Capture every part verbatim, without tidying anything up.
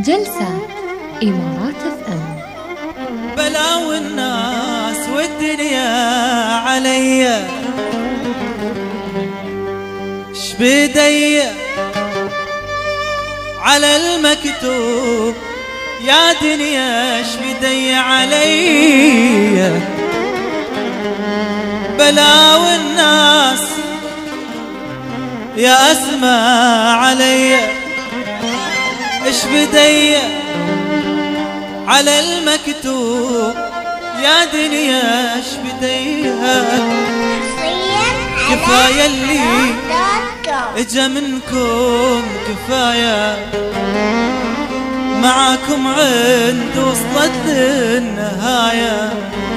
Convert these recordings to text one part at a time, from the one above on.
جلسة إمارات اف ام. بلاوي الناس والدنيا عليا، شبدي على المكتوب يا دنيا، شبدي عليا. بلاوي الناس يا أسمع عليا، شبدي على المكتوب يا دنيا، شبديها. كفاية اللي اجا منكم، كفاية معاكم عند وصلت للنهاية،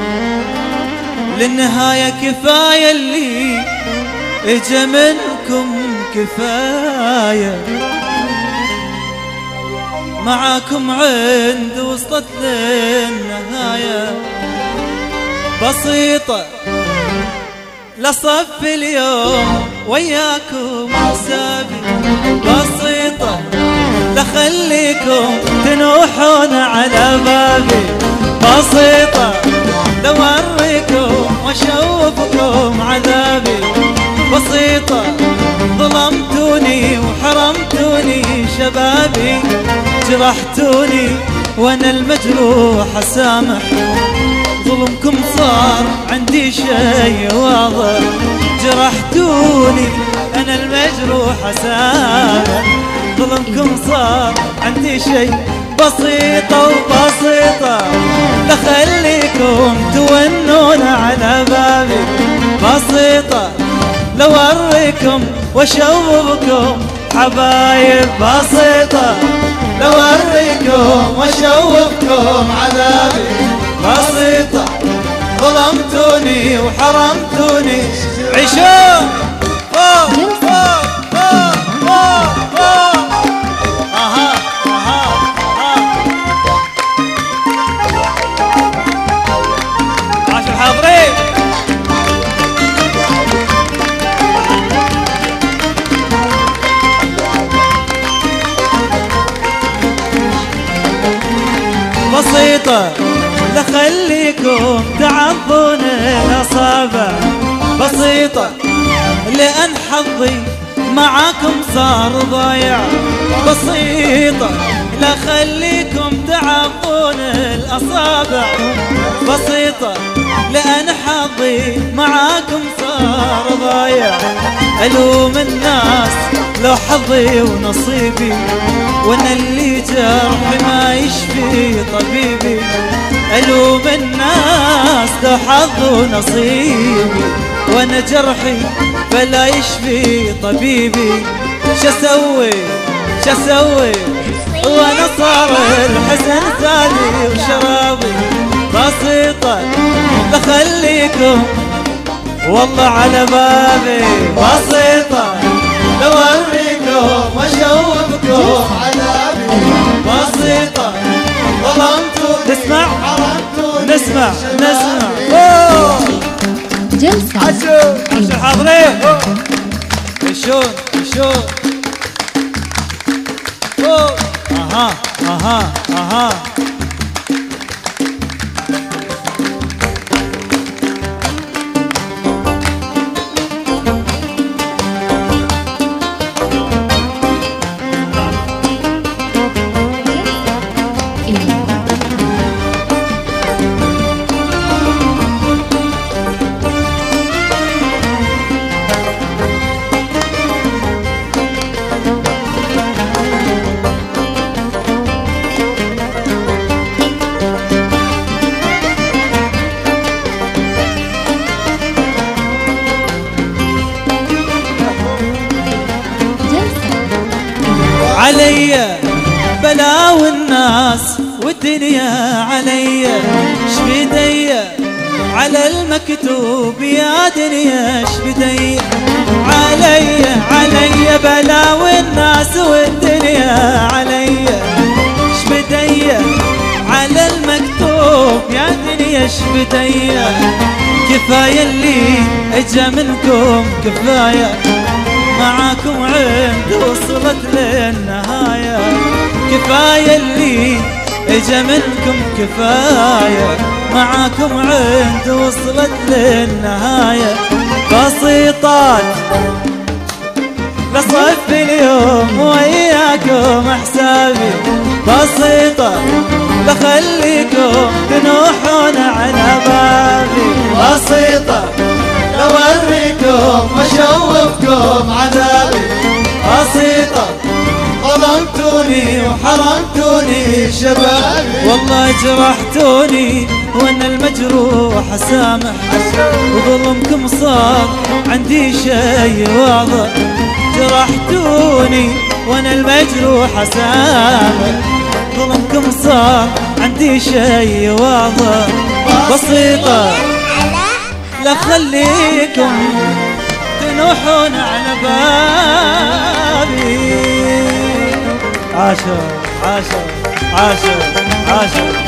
للنهاية. كفاية اللي اجا منكم، كفاية معاكم عند وصلت للنهاية. بسيطة لصف اليوم وياكم حسابي، بسيطة لخليكم تنوحون على بابي، بسيطة لوريكم واشوفكم عذابي، بسيطة ظلمتوني وحرمتوني شبابي، جرحتوني وانا المجروح اسامح، ظلمكم صار عندي شيء واضح، جرحتوني انا المجروح اسامح، ظلمكم صار عندي شيء. بسيطة وبسيطة لخليكم تونون على بابي، بسيطة لوريكم واشوفكم حبايب، بسيطة لوريكم واشوفكم عذابي، بسيطة ظلمتوني وحرمتوني. عيشون فوق فوق فوق فوق فوق. اها اها اها. عاشوا الحاضرين. بسيطة لخليكم تعضون الأصابع، بسيطة لأن حظي معاكم صار ضايع، بسيطة لخليكم تعضون الأصابع، بسيطة لأن حظي معاكم صار ضايع. ألوم الناس لو حظي ونصيبي، وانا اللي جرحي ما يشفي طبيبي، ألوم الناس لو حظي ونصيبي، وانا جرحي فلا يشفي طبيبي. شسوي شسوي وانا صار الحزن ثاني وشرابي، بسيطة لخليكم والله على بابي، بسيطة لوريكم واشوفكم عذابي، بسيطة ظلمتوني نسمع نسمع نسمع. اوه جلسة عشو عشو الحاضرين. شلون شلون. اوه اها اها اها. عليا بلاوي الناس والدنيا عليا، شبدي على المكتوب يا دنيا، شبدي عليا عليا. بلاوي الناس والدنيا عليا، شبدي على المكتوب يا دنيا، شبدي. كفاية اللي اجا منكم، كفاية معاكم عند وصلت للنهاية، كفاية اللي اجا منكم كفاية، معاكم عند وصلت للنهاية. بسيطات لصف اليوم وياكم حسابي، بسيطة لخليكم تنوحون على بابي، بسيطة لوريكم واشوفكم عذابي، بسيطة ظلمتوني وحرمتوني شبابي، والله جرحتوني وانا المجروح اسامح، وظلمكم صار عندي شي واضح. جرحتوني وانا المجروح اسامح، ظلمكم صار عندي شي واضح. بسيطة لا خليكم تنوحون على بابي. عاشر عاشر عاشر عاشر